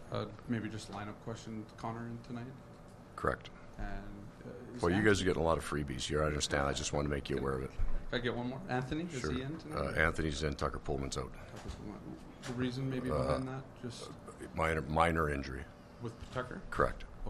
Maybe just lineup question, Connor in tonight? Correct. And well, you guys are getting a lot of freebies. You understand. I just want to make you aware of it. Can I get one more? Anthony, sure. Is he in tonight? Anthony's in. Tucker Pullman's out. The reason maybe behind that? Just minor injury. With Tucker? Correct. Okay.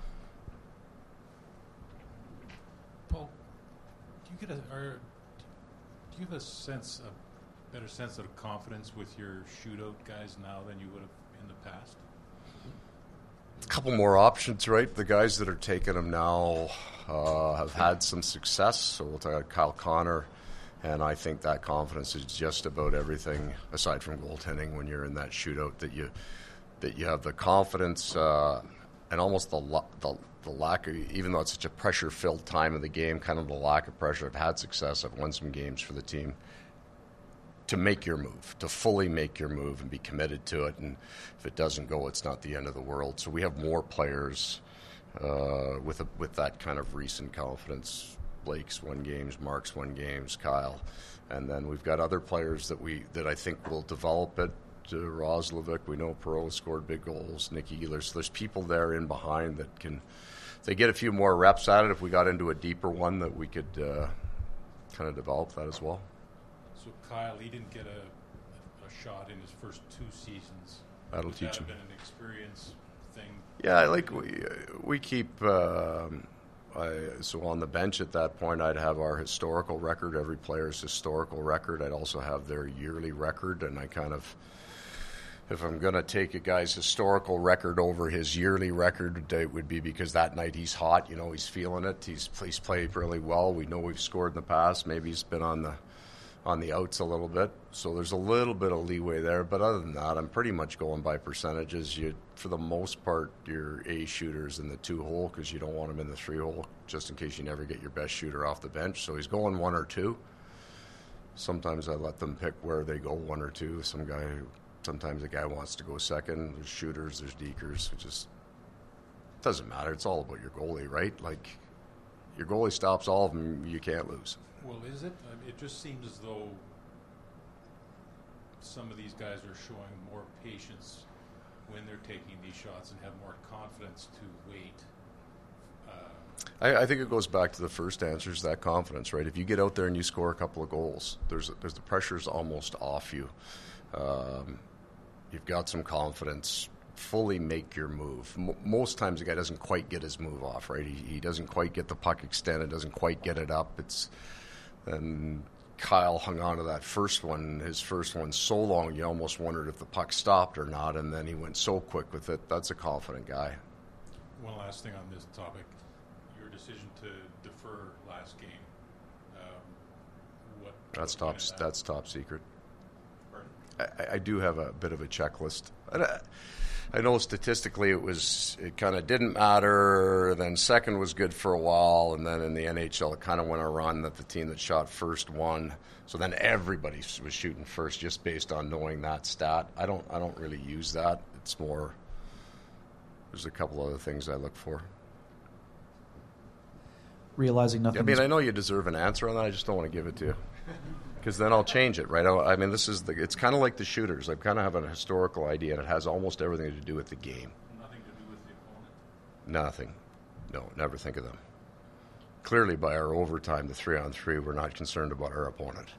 Paul, do you have a sense, a better sense of confidence with your shootout guys now than you would have in the past? A couple more options, right? The guys that are taking them now have had some success. So we'll talk about Kyle Connor, and I think that confidence is just about everything aside from goaltending. When you're in that shootout, that you have the confidence and almost the lack of, even though it's such a pressure-filled time of the game, kind of the lack of pressure. I've had success. I've won some games for the team. To make your move, to fully make your move and be committed to it. And if it doesn't go, it's not the end of the world. So we have more players with that kind of recent confidence. Blake's won games, Mark's won games, Kyle. And then we've got other players that I think will develop it. Roslovic, we know Perreault scored big goals. Nick Ehlers. There's people there in behind that can, if they get a few more reps at it, if we got into a deeper one, that we could kind of develop that as well. So Kyle, he didn't get a shot in his first 2 seasons. That'll teach him. Would that have been an experience thing? Yeah, like we keep. So on the bench at that point, I'd have our historical record, every player's historical record. I'd also have their yearly record, and I kind of, if I'm going to take a guy's historical record over his yearly record, it would be because that night he's hot. You know, he's feeling it. He's played really well. We know we've scored in the past. Maybe he's been on the outs a little bit, so there's a little bit of leeway there. But other than that, I'm pretty much going by percentages. For the most part, your A shooters in the 2-hole because you don't want him in the 3-hole just in case you never get your best shooter off the bench. So he's going 1 or 2. Sometimes I let them pick where they go, 1 or 2. Sometimes a guy wants to go second. There's shooters, there's dekers. It just doesn't matter. It's all about your goalie, right? Like, your goalie stops all of them, you can't lose. Well, is it? I mean, it just seems as though some of these guys are showing more patience when they're taking these shots and have more confidence to wait. I think it goes back to the first answer, is that confidence, right? If you get out there and you score a couple of goals, there's the pressure's almost off you. You've got some confidence. Fully make your move. Most times the guy doesn't quite get his move off, right? He doesn't quite get the puck extended, doesn't quite get it up. And Kyle hung on to that first one, his first one, so long you almost wondered if the puck stopped or not, and then he went so quick with it. That's a confident guy. One last thing on this topic. Your decision to defer last game. That's top secret. Pardon? I do have a bit of a checklist. I know statistically it kind of didn't matter, then second was good for a while, and then in the NHL it kind of went a run that the team that shot first won. So then everybody was shooting first just based on knowing that stat. I don't really use that. It's more, there's a couple other things I look for. Realizing nothing. I mean, I know you deserve an answer on that. I just don't want to give it to you. Because then I'll change it, right? I mean, it's kind of like the shooters. I kind of have a historical idea, and it has almost everything to do with the game. Nothing to do with the opponent? Nothing. No, never think of them. Clearly, by our overtime, the 3-on-3, we're not concerned about our opponent.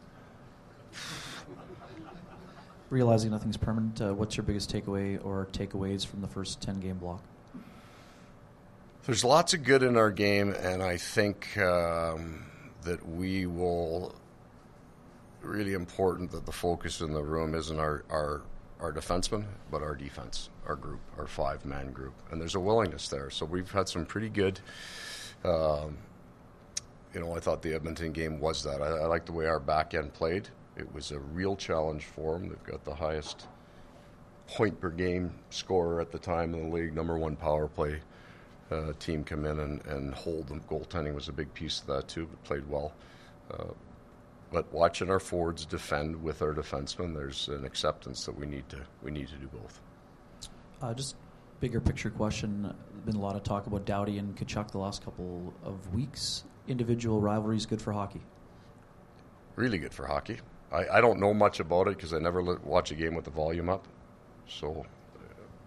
Realizing nothing's permanent, what's your biggest takeaway or takeaways from the first 10-game block? There's lots of good in our game, and I think that we will... Really important that the focus in the room isn't our defensemen, but our defense, our group, our 5-man group. And there's a willingness there. So we've had some pretty good, I thought the Edmonton game was that. I like the way our back end played. It was a real challenge for them. They've got the highest point per game scorer at the time in the league, number 1 power play team come in and hold them. Goaltending was a big piece of that too, but played well. But watching our forwards defend with our defensemen, there's an acceptance that we need to do both. Just bigger picture question. There's been a lot of talk about Doughty and Tkachuk the last couple of weeks. Individual rivalries good for hockey? Really good for hockey. I don't know much about it because I never watch a game with the volume up. So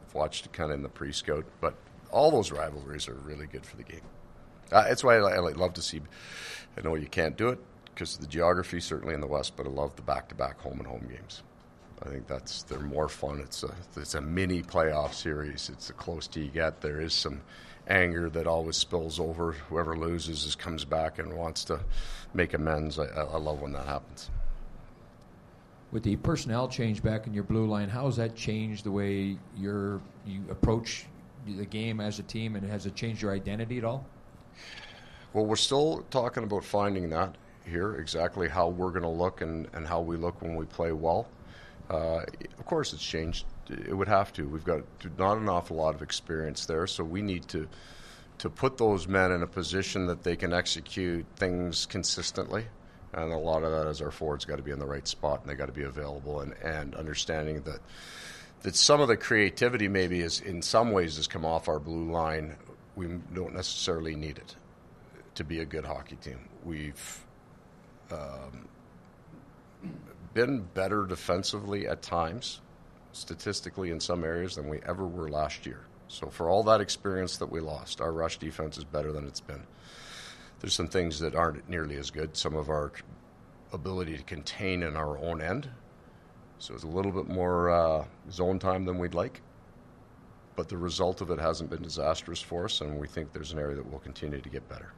watched it kind of in the pre-scout. But all those rivalries are really good for the game. That's why I love to see. I know you can't do it because of the geography, certainly in the West, but I love the back-to-back home-and-home games. I think they're more fun. It's a mini playoff series. It's the closer you get. There is some anger that always spills over. Whoever loses comes back and wants to make amends. I love when that happens. With the personnel change back in your blue line, how has that changed the way you approach the game as a team, and has it changed your identity at all? Well, we're still talking about finding that here, exactly how we're going to look and how we look when we play well. Of course, it's changed. It would have to. We've got not an awful lot of experience there, so we need to put those men in a position that they can execute things consistently. And a lot of that is our forwards got to be in the right spot, and they got to be available, and understanding that some of the creativity maybe is in some ways has come off our blue line. We don't necessarily need it to be a good hockey team. We've been better defensively at times, statistically in some areas, than we ever were last year. So for all that experience that we lost, our rush defense is better than it's been. There's some things that aren't nearly as good. Some of our ability to contain in our own end. So it's a little bit more zone time than we'd like. But the result of it hasn't been disastrous for us, and we think there's an area that will continue to get better.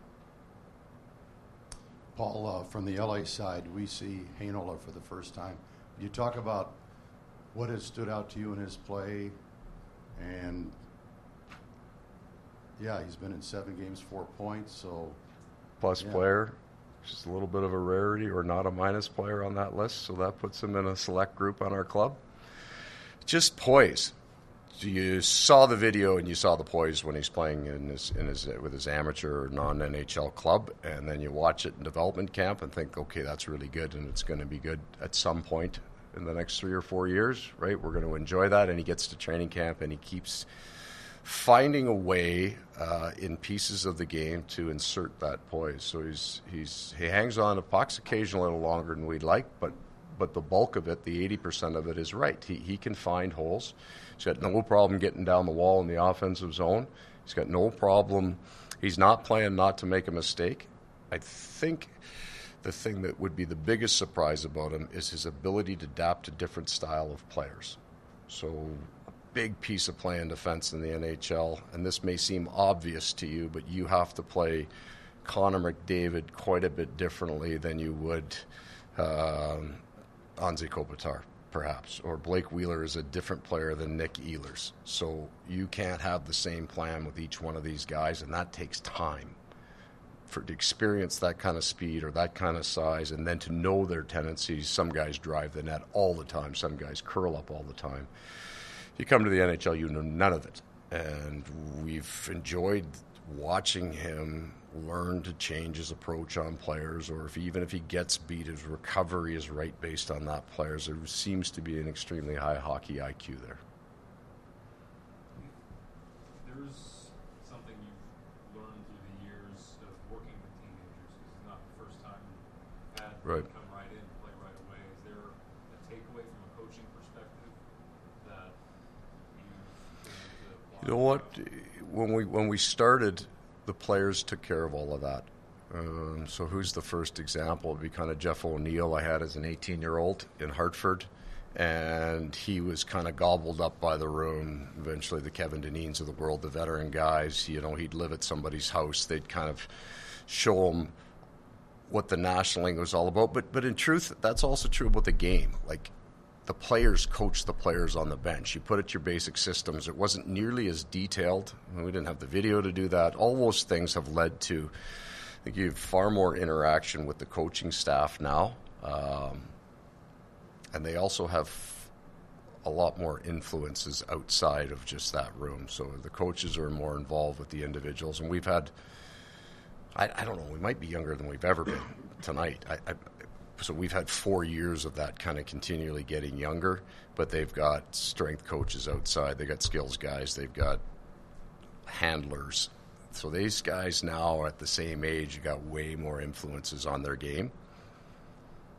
Paul, from the LA side, we see Heinola for the first time. You talk about what has stood out to you in his play, and yeah, he's been in 7 games, 4 points, so... Plus player, just a little bit of a rarity, or not a minus player on that list, so that puts him in a select group on our club. Just poise. You saw the video and you saw the poise when he's playing with his amateur or non-NHL club, and then you watch it in development camp and think, okay, that's really good, and it's going to be good at some point in the next 3 or 4 years, right? We're going to enjoy that, and he gets to training camp and he keeps finding a way in pieces of the game to insert that poise. So he hangs on to pucks occasionally a little longer than we'd like, but the bulk of it, the 80% of it, is right. He can find holes. He's got no problem getting down the wall in the offensive zone. He's got no problem. He's not playing not to make a mistake. I think the thing that would be the biggest surprise about him is his ability to adapt to different style of players. So big piece of play in defense in the NHL, and this may seem obvious to you, but you have to play Connor McDavid quite a bit differently than you would Anze Kopitar, perhaps, or Blake Wheeler is a different player than Nick Ehlers. So you can't have the same plan with each one of these guys, and that takes time to experience that kind of speed or that kind of size, and then to know their tendencies. Some guys drive the net all the time. Some guys curl up all the time. You come to the NHL, you know none of it. And we've enjoyed watching him learn to change his approach on players, or even if he gets beat, his recovery is right based on that player. There seems to be an extremely high hockey IQ there. There's something you've learned through the years of working with teenagers. It's not the first time you've had Right. them come right in and play right away. Is there a takeaway from a coaching perspective that you've been able to apply? You know what? When we started, the players took care of all of that. So who's the first example? It'd be kind of Jeff O'Neill I had as an 18-year-old in Hartford, and he was kind of gobbled up by the room. Eventually the Kevin Deneen's of the world, the veteran guys, he'd live at somebody's house. They'd kind of show him what the National League was all about. But in truth, that's also true about the game. Like, the players coach the players on the bench. You put it your basic systems. It wasn't nearly as detailed. We didn't have the video to do that. All those things have led to, I think, you have far more interaction with the coaching staff now. And they also have a lot more influences outside of just that room. So the coaches are more involved with the individuals. And we've had, I don't know, we might be younger than we've ever been tonight. So we've had 4 years of that kind of continually getting younger, but they've got strength coaches outside. They've got skills guys. They've got handlers. So these guys now are at the same age. You got way more influences on their game.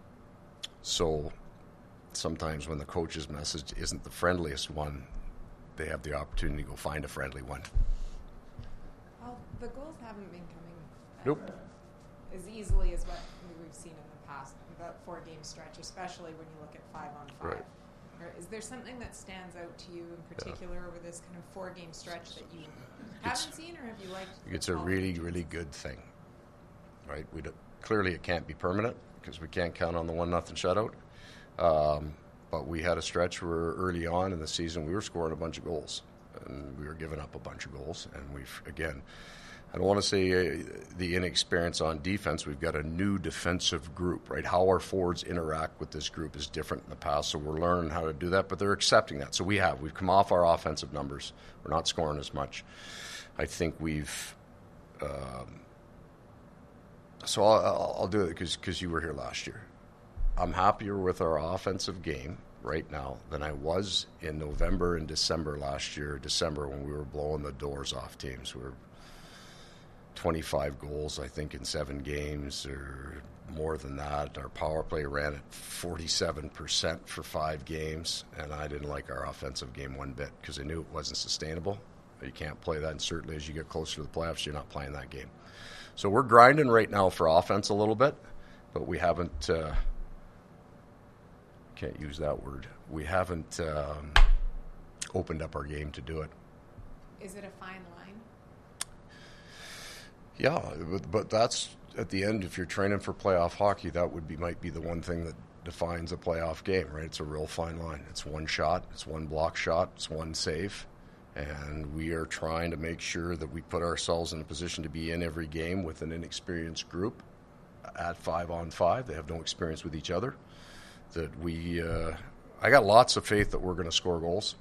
So sometimes when the coach's message isn't the friendliest one, they have the opportunity to go find a friendly one. Well, the goals haven't been coming Nope. as easily as what we've seen in the past, that 4-game stretch, especially when you look at 5-on-5. Right. Or is there something that stands out to you in particular over this kind of 4-game stretch that you haven't seen, or have you liked? It's a really, really good thing, right? Clearly, it can't be permanent because we can't count on the 1-0 shutout. But we had a stretch where early on in the season we were scoring a bunch of goals, and we were giving up a bunch of goals. And we've, again, I don't want to say the inexperience on defense. We've got a new defensive group, right? How our forwards interact with this group is different in the past, so we're learning how to do that, but they're accepting that. So we've come off our offensive numbers. We're not scoring as much. I think we've so I'll do it because you were here last year. I'm happier with our offensive game right now than I was in November and December last year, when we were blowing the doors off teams. We were 25 goals, I think, in 7 games or more than that. Our power play ran at 47% for 5 games, and I didn't like our offensive game one bit because I knew it wasn't sustainable. You can't play that, and certainly as you get closer to the playoffs, you're not playing that game. So we're grinding right now for offense a little bit, but we haven't can't use that word. We haven't opened up our game to do it. Is it a fine line? Yeah, but that's at the end. If you're training for playoff hockey, that might be the one thing that defines a playoff game, right? It's a real fine line. It's one shot, it's one block shot, it's one save, and we are trying to make sure that we put ourselves in a position to be in every game with an inexperienced group at 5-on-5. They have no experience with each other. That I got lots of faith that we're going to score goals.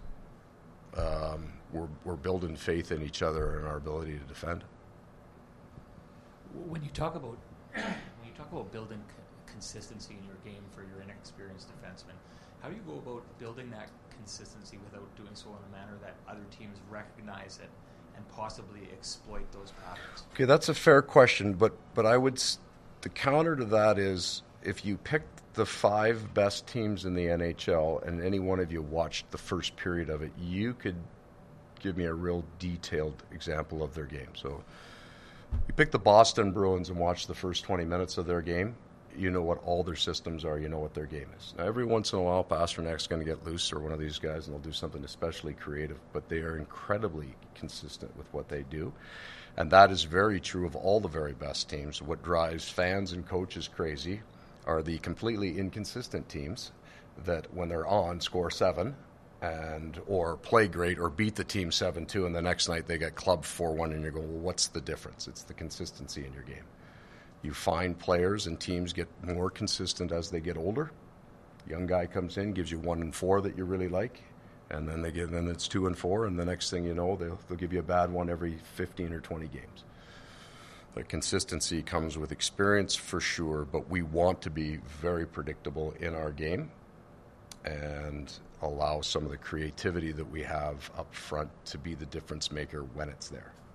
We're building faith in each other and our ability to defend. When you talk about building consistency in your game for your inexperienced defensemen, how do you go about building that consistency without doing so in a manner that other teams recognize it and possibly exploit those patterns? Okay, that's a fair question, but the counter to that is if you pick the 5 best teams in the NHL and any one of you watched the first period of it, you could give me a real detailed example of their game. So you pick the Boston Bruins and watch the first 20 minutes of their game, you know what all their systems are, you know what their game is. Now, every once in a while, Pasternak's going to get loose, or one of these guys, and they'll do something especially creative, but they are incredibly consistent with what they do. And that is very true of all the very best teams. What drives fans and coaches crazy are the completely inconsistent teams that, when they're on, score 7 or play great or beat the team 7-2, and the next night they get clubbed 4-1, and you're going, well, what's the difference? It's the consistency in your game. You find players and teams get more consistent as they get older. Young guy comes in, gives you 1 and 4 that you really like, and then then it's 2 and 4, and the next thing you know, they'll give you a bad one every 15 or 20 games. The consistency comes with experience for sure, but we want to be very predictable in our game and allow some of the creativity that we have up front to be the difference maker when it's there.